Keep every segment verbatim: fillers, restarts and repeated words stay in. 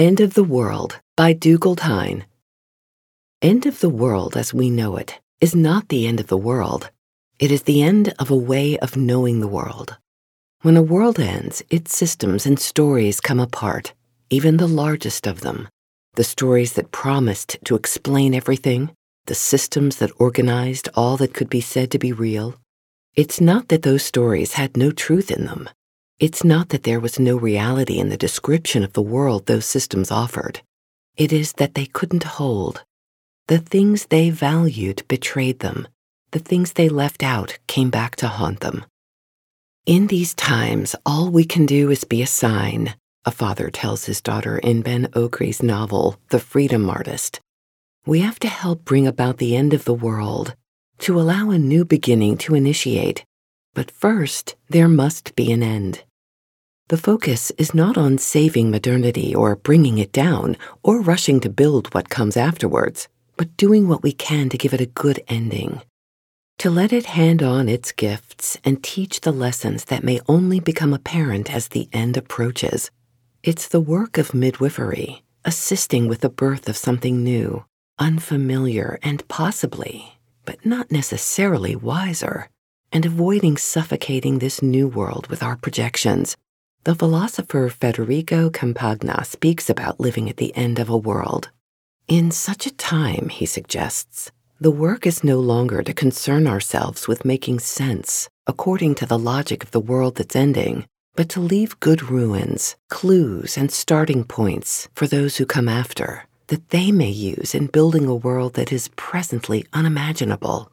End of the World by Dugald Hine. End of the world as we know it is not the end of the world. It is the end of a way of knowing the world. When a world ends, its systems and stories come apart, even the largest of them. The stories that promised to explain everything, the systems that organized all that could be said to be real. It's not that those stories had no truth in them. It's not that there was no reality in the description of the world those systems offered. It is that they couldn't hold. The things they valued betrayed them. The things they left out came back to haunt them. In these times, all we can do is be a sign, a father tells his daughter in Ben Okri's novel, The Freedom Artist. We have to help bring about the end of the world, to allow a new beginning to initiate. But first, there must be an end. The focus is not on saving modernity or bringing it down or rushing to build what comes afterwards, but doing what we can to give it a good ending. To let it hand on its gifts and teach the lessons that may only become apparent as the end approaches. It's the work of midwifery, assisting with the birth of something new, unfamiliar and possibly, but not necessarily wiser, and avoiding suffocating this new world with our projections. The philosopher Federico Campagna speaks about living at the end of a world. In such a time, he suggests, the work is no longer to concern ourselves with making sense according to the logic of the world that's ending, but to leave good ruins, clues, and starting points for those who come after, that they may use in building a world that is presently unimaginable.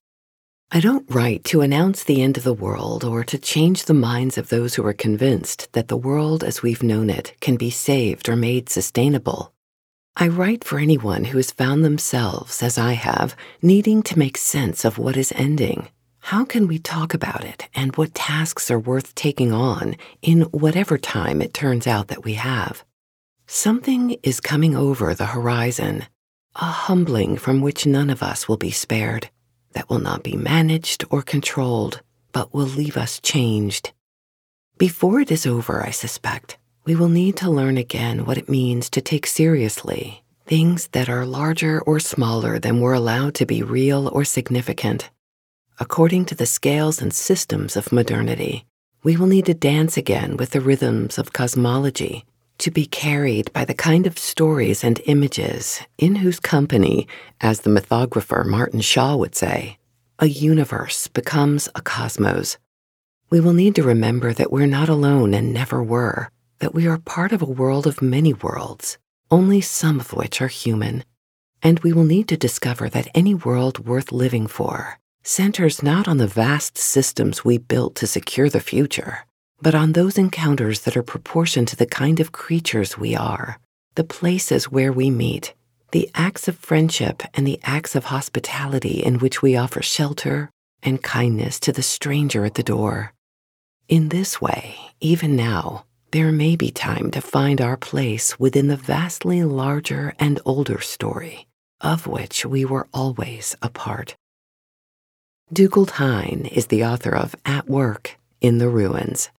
I don't write to announce the end of the world or to change the minds of those who are convinced that the world as we've known it can be saved or made sustainable. I write for anyone who has found themselves, as I have, needing to make sense of what is ending. How can we talk about it and what tasks are worth taking on in whatever time it turns out that we have? Something is coming over the horizon, a humbling from which none of us will be spared, that will not be managed or controlled, but will leave us changed. Before it is over, I suspect, we will need to learn again what it means to take seriously things that are larger or smaller than we're allowed to be real or significant. According to the scales and systems of modernity, we will need to dance again with the rhythms of cosmology, to be carried by the kind of stories and images in whose company, as the mythographer Martin Shaw would say, a universe becomes a cosmos. We will need to remember that we're not alone and never were, that we are part of a world of many worlds, only some of which are human. And we will need to discover that any world worth living for centers not on the vast systems we built to secure the future, but on those encounters that are proportioned to the kind of creatures we are, the places where we meet, the acts of friendship and the acts of hospitality in which we offer shelter and kindness to the stranger at the door. In this way, even now, there may be time to find our place within the vastly larger and older story, of which we were always a part. Dugald Hine is the author of At Work in the Ruins.